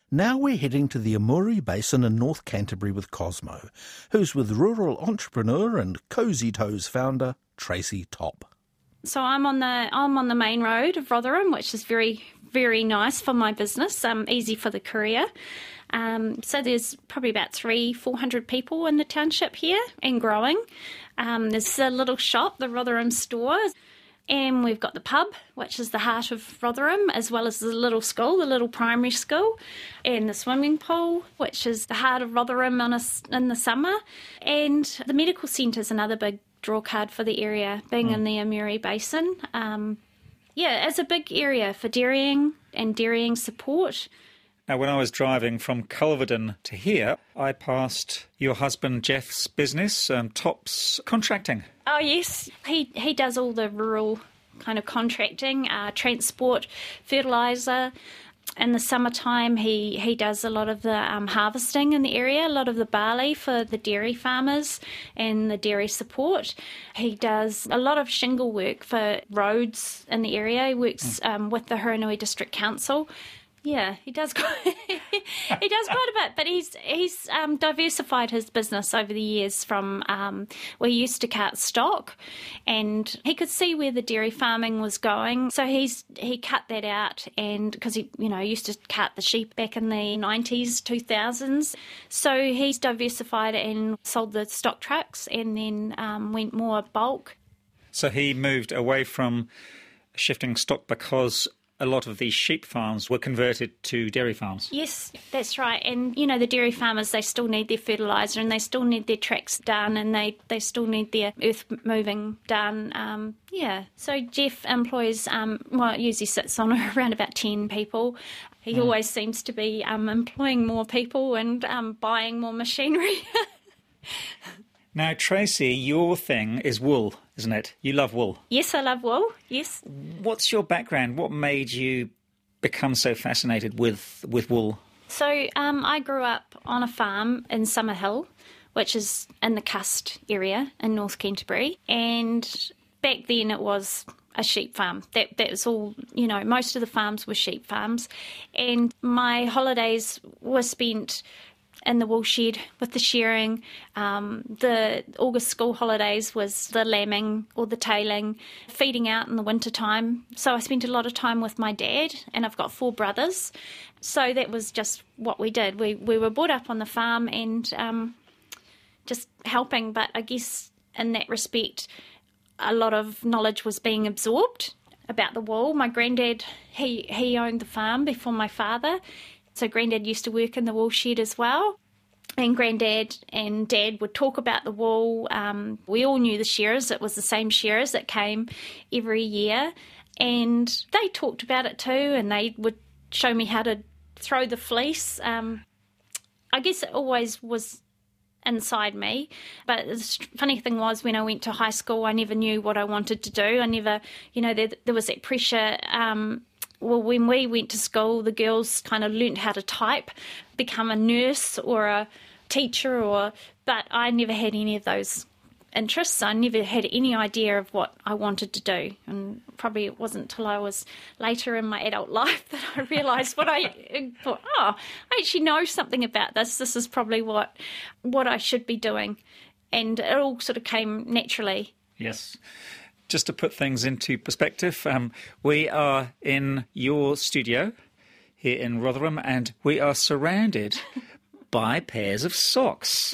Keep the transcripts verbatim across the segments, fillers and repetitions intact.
Now we're heading to the Amuri Basin in North Canterbury with Cosmo, who's with rural entrepreneur and Cozy Toes founder Tracy Topp. So I'm on the I'm on the main road of Rotherham, which is very, very nice for my business, um, easy for the courier. Um, so there's probably about three, four hundred people in the township here and growing. Um, there's a little shop, the Rotherham store. And we've got the pub, which is the heart of Rotherham, as well as the little school, the little primary school, and the swimming pool, which is the heart of Rotherham in, a, in the summer. And the medical centre is another big draw card for the area, being mm. in the Amuri Basin. Um, yeah, it's a big area for dairying and dairying support. Now, when I was driving from Culverden to here, I passed your husband Jeff's business, um, Topp's Contracting. Oh, yes. He he does all the rural kind of contracting, uh, transport, fertiliser. In the summertime, he, he does a lot of the um, harvesting in the area, a lot of the barley for the dairy farmers and the dairy support. He does a lot of shingle work for roads in the area. He works um, with the Huranui District Council. Yeah, he does quite, he does quite a bit, but he's he's um, diversified his business over the years from um, where he used to cart stock, and he could see where the dairy farming was going, so he's he cut that out, and because he you know used to cart the sheep back in the nineties, two thousands, so he's diversified and sold the stock trucks, and then um, went more bulk. So he moved away from shifting stock because a lot of these sheep farms were converted to dairy farms. Yes, that's right. And, you know, the dairy farmers, they still need their fertiliser and they still need their tracks done and they, they still need their earth moving done. Um, yeah. So Jeff employs, um, well, it usually sits on around about ten people. He mm. always seems to be um, employing more people and um, buying more machinery. Now, Tracy, your thing is wool, isn't it? You love wool. Yes, I love wool, yes. What's your background? What made you become so fascinated with, with wool? So um, I grew up on a farm in Summerhill, which is in the Cust area in North Canterbury. And back then it was a sheep farm. That that was all, you know, most of the farms were sheep farms. And my holidays were spent in the wool shed with the shearing. Um, the August school holidays was the lambing or the tailing, feeding out in the winter time. So I spent a lot of time with my dad, and I've got four brothers. So that was just what we did. We we were brought up on the farm and um, just helping. But I guess in that respect, a lot of knowledge was being absorbed about the wool. My granddad, he, he owned the farm before my father. So Granddad used to work in the wool shed as well. And Granddad and Dad would talk about the wool. Um, we all knew the shearers. It was the same shearers that came every year. And they talked about it too, and they would show me how to throw the fleece. Um, I guess it always was inside me. But the funny thing was, when I went to high school, I never knew what I wanted to do. I never, you know, there, there was that pressure. Um, Well, when we went to school, the girls kind of learnt how to type, become a nurse or a teacher, or but I never had any of those interests. I never had any idea of what I wanted to do. And probably it wasn't until I was later in my adult life that I realised what I thought, oh, I actually know something about this. This is probably what what I should be doing. And it all sort of came naturally. Yes. Just to put things into perspective, um, we are in your studio here in Rotherham, and we are surrounded by pairs of socks.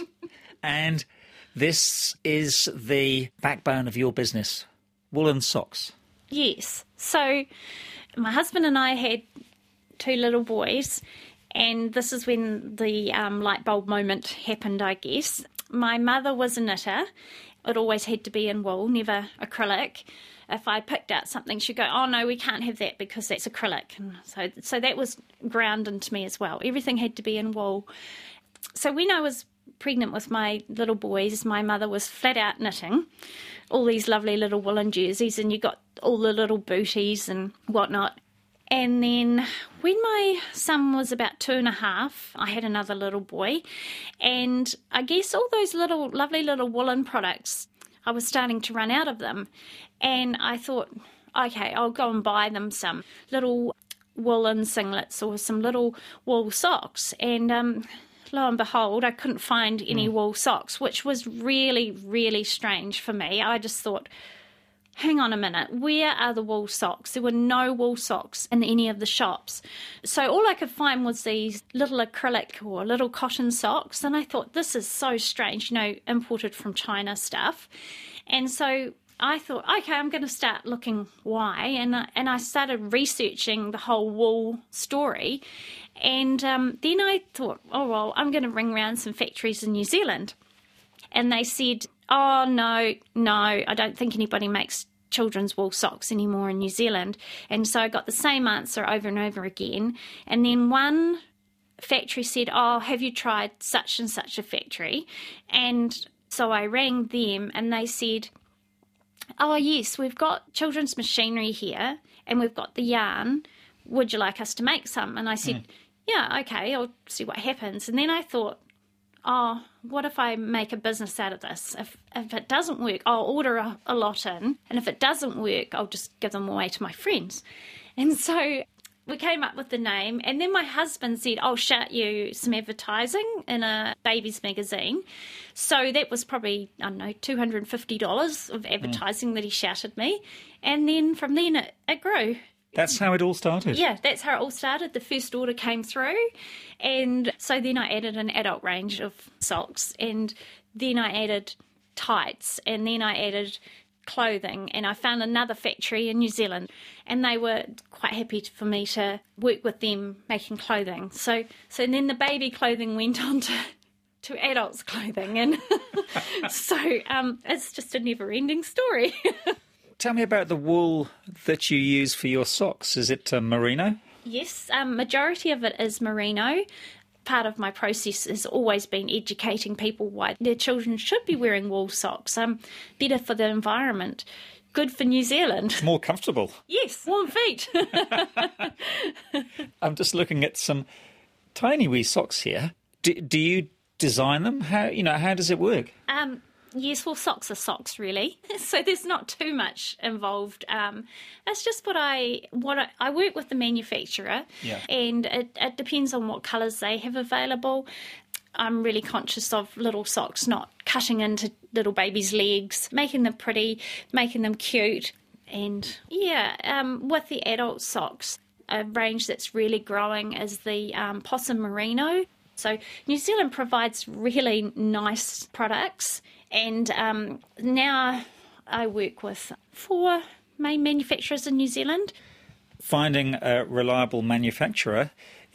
And this is the backbone of your business, woolen socks. Yes. So my husband and I had two little boys, and this is when the um, light bulb moment happened, I guess. My mother was a knitter. It always had to be in wool, never acrylic. If I picked out something, she'd go, oh, no, we can't have that because that's acrylic. And so so that was ground into me as well. Everything had to be in wool. So when I was pregnant with my little boys, my mother was flat out knitting all these lovely little woolen jerseys, and you got all the little booties and whatnot. And then when my son was about two and a half, I had another little boy. And I guess all those little lovely little woolen products, I was starting to run out of them. And I thought, okay, I'll go and buy them some little woolen singlets or some little wool socks. And um, lo and behold, I couldn't find any mm. wool socks, which was really, really strange for me. I just thought, hang on a minute, where are the wool socks? There were no wool socks in any of the shops. So all I could find was these little acrylic or little cotton socks. And I thought, this is so strange, you know, imported from China stuff. And so I thought, okay, I'm going to start looking why. And, uh, and I started researching the whole wool story. And um, then I thought, oh, well, I'm going to ring round some factories in New Zealand. And they said, oh, no, no, I don't think anybody makes children's wool socks anymore in New Zealand. And so I got the same answer over and over again. And then one factory said, oh, have you tried such and such a factory? And so I rang them and they said, oh, yes, we've got children's machinery here and we've got the yarn. Would you like us to make some? And I said, mm. yeah, okay, I'll see what happens. And then I thought, oh, what if I make a business out of this? If if it doesn't work, I'll order a, a lot in. And if it doesn't work, I'll just give them away to my friends. And so we came up with the name. And then my husband said, I'll shout you some advertising in a baby's magazine. So that was probably, I don't know, two hundred fifty dollars of advertising mm. that he shouted me. And then from then it, it grew. That's how it all started? Yeah, that's how it all started. The first order came through. And so then I added an adult range of socks. And then I added tights. And then I added clothing. And I found another factory in New Zealand. And they were quite happy for me to work with them making clothing. So so then the baby clothing went on to, to adults' clothing. And so um, it's just a never-ending story. Tell me about the wool that you use for your socks. Is it uh, merino? Yes, um, majority of it is merino. Part of my process has always been educating people why their children should be wearing wool socks. Um, better for the environment, good for New Zealand. More comfortable. Yes, warm feet. I'm just looking at some tiny wee socks here. Do, do you design them? How you know? How does it work? Um. Yes, well, socks are socks, really. So there's not too much involved. Um, it's just what I what I, I work with the manufacturer, yeah. and it, it depends on what colours they have available. I'm really conscious of little socks not cutting into little babies' legs, making them pretty, making them cute. And, yeah, um, with the adult socks, a range that's really growing is the um, Possum Merino. So New Zealand provides really nice products. And um, now I work with four main manufacturers in New Zealand. Finding a reliable manufacturer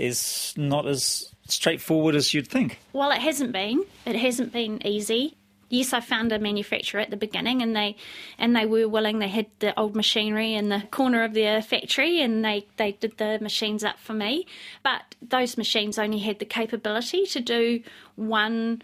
is not as straightforward as you'd think. Well, it hasn't been. It hasn't been easy. Yes, I found a manufacturer at the beginning, and they and they were willing. They had the old machinery in the corner of their factory, and they, they did the machines up for me. But those machines only had the capability to do one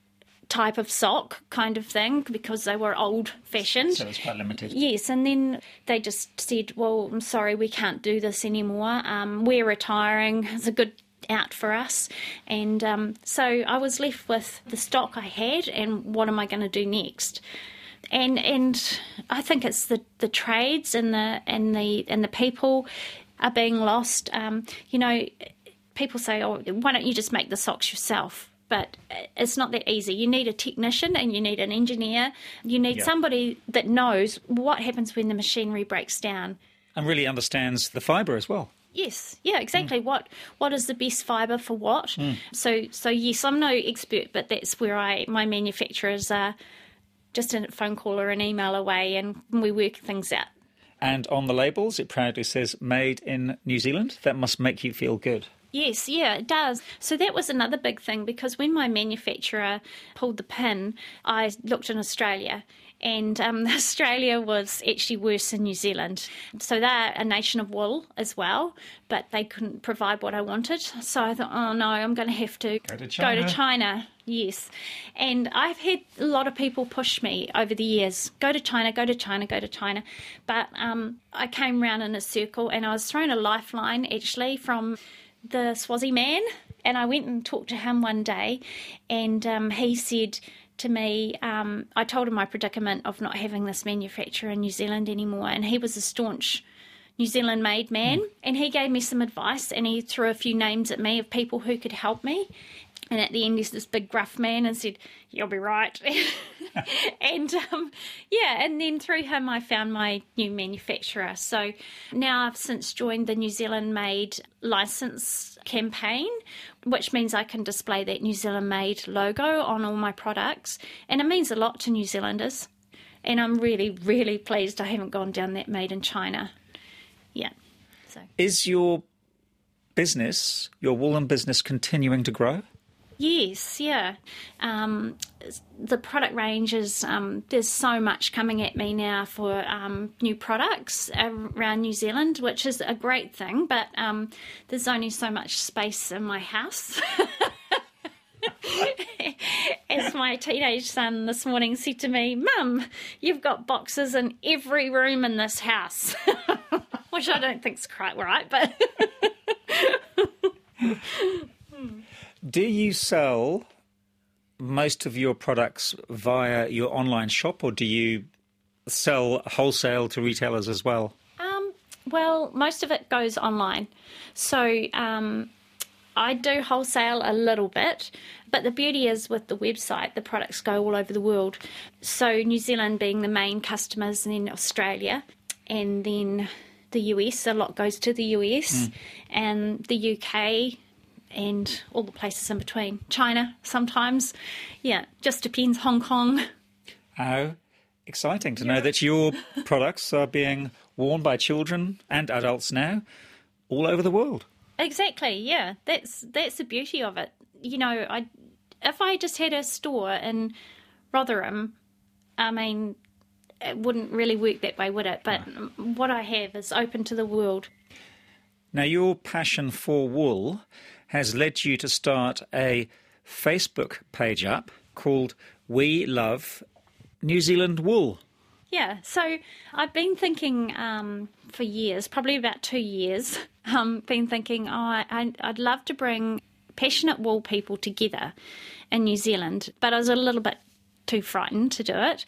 type of sock kind of thing because they were old-fashioned. So it's quite limited. Yes, and then they just said, well, I'm sorry, we can't do this anymore. Um, we're retiring. It's a good out for us. And um, so I was left with the stock I had and what am I going to do next? And and I think it's the, the trades and the and the and the people are being lost. Um, you know, people say, oh, why don't you just make the socks yourself? But it's not that easy. You need a technician and you need an engineer. You need yeah. somebody that knows what happens when the machinery breaks down. And really understands the fibre as well. Yes, yeah, exactly. Mm. What what is the best fibre for what? Mm. So so yes, I'm no expert, but that's where I my manufacturers are just a phone call or an email away, and we work things out. And on the labels, it proudly says "Made in New Zealand." That must make you feel good. Yes, yeah, it does. So that was another big thing because when my manufacturer pulled the pin, I looked in Australia. And um, Australia was actually worse than New Zealand. So they're a nation of wool as well, but they couldn't provide what I wanted. So I thought, oh no, I'm going to have to go to China. Go to China. Yes. And I've had a lot of people push me over the years, go to China, go to China, go to China. But um, I came round in a circle and I was thrown a lifeline actually from the Swazi man. And I went and talked to him one day and um, he said to me, um, I told him my predicament of not having this manufacturer in New Zealand anymore, and he was a staunch New Zealand made man, mm. and he gave me some advice, and he threw a few names at me of people who could help me. And at the end, he's this big gruff man and said, "You'll be right." and um, yeah, and then through him, I found my new manufacturer. So now I've since joined the New Zealand Made license campaign, which means I can display that New Zealand Made logo on all my products. And it means a lot to New Zealanders. And I'm really, really pleased I haven't gone down that Made in China. Yeah. So is your business, your woolen business, continuing to grow? Yes, yeah. Um, the product range is, um, there's so much coming at me now for um, new products around New Zealand, which is a great thing, but um, there's only so much space in my house. As my teenage son this morning said to me, "Mum, you've got boxes in every room in this house," which I don't think's quite right, but... Do you sell most of your products via your online shop, or do you sell wholesale to retailers as well? Um, well, most of it goes online. So um, I do wholesale a little bit, but the beauty is with the website, the products go all over the world. So New Zealand being the main customers, and then Australia, and then the U S, a lot goes to the U S, mm. and the U K, and all the places in between. China, sometimes. Yeah, just depends. Hong Kong. Oh, exciting to yeah. know that your products are being worn by children and adults now all over the world. Exactly, yeah. That's that's the beauty of it. You know, I if I just had a store in Rotherham, I mean, it wouldn't really work that way, would it? But no. What I have is open to the world. Now, your passion for wool has led you to start a Facebook page up called We Love New Zealand Wool. Yeah, so I've been thinking um, for years, probably about two years, um, been thinking, oh, I, I'd love to bring passionate wool people together in New Zealand, but I was a little bit too frightened to do it.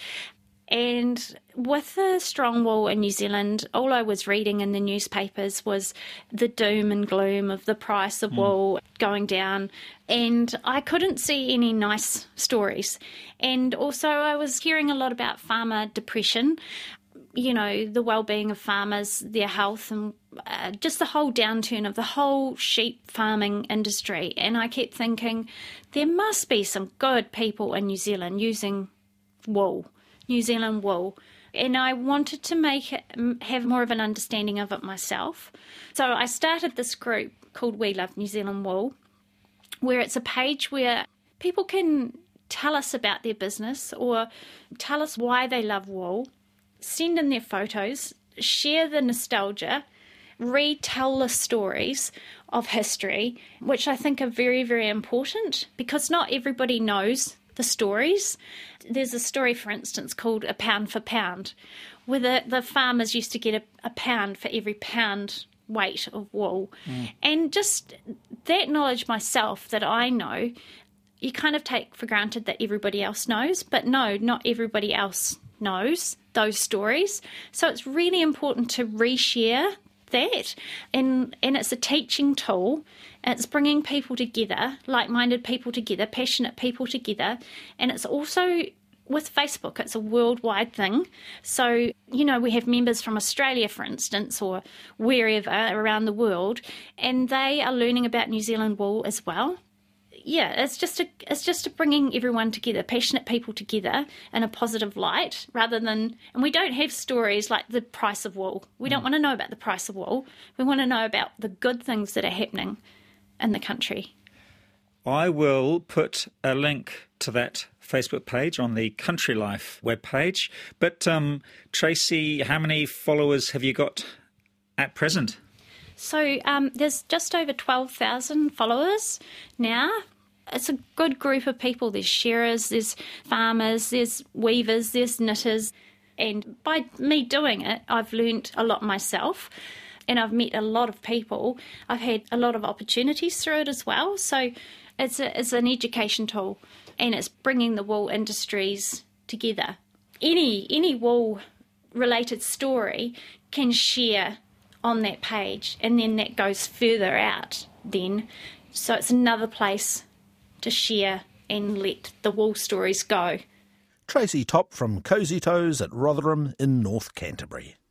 And with the strong wool in New Zealand, all I was reading in the newspapers was the doom and gloom of the price of mm. wool going down. And I couldn't see any nice stories. And also I was hearing a lot about farmer depression, you know, the well-being of farmers, their health, and uh, just the whole downturn of the whole sheep farming industry. And I kept thinking, there must be some good people in New Zealand using wool. New Zealand wool, and I wanted to make it, have more of an understanding of it myself. So I started this group called We Love New Zealand Wool, where it's a page where people can tell us about their business or tell us why they love wool, send in their photos, share the nostalgia, retell the stories of history, which I think are very, very important, because not everybody knows the stories. There's a story, for instance, called A Pound for Pound, where the, the farmers used to get a, a pound for every pound weight of wool. Mm. And just that knowledge myself that I know, you kind of take for granted that everybody else knows, but no, not everybody else knows those stories. So it's really important to reshare that, and and it's a teaching tool. It's bringing people together, like-minded people together, passionate people together, and it's also with Facebook, it's a worldwide thing. So, you know, we have members from Australia, for instance, or wherever around the world, and they are learning about New Zealand wool as well. Yeah, it's just a, it's just a bringing everyone together, passionate people together in a positive light, rather than, and we don't have stories like the price of wool. We don't mm. want to know about the price of wool. We want to know about the good things that are happening in the country. I will put a link to that Facebook page on the Country Life webpage. But um, Tracy, how many followers have you got at present? So um, there's just over twelve thousand followers now. It's a good group of people. There's shearers, there's farmers, there's weavers, there's knitters. And by me doing it, I've learnt a lot myself, and I've met a lot of people. I've had a lot of opportunities through it as well. So it's, a, it's an education tool, and it's bringing the wool industries together. Any, any wool-related story can share on that page, and then that goes further out then. So it's another place to share and let the wool stories go. Tracy Topp from Cozy Toes at Rotherham in North Canterbury.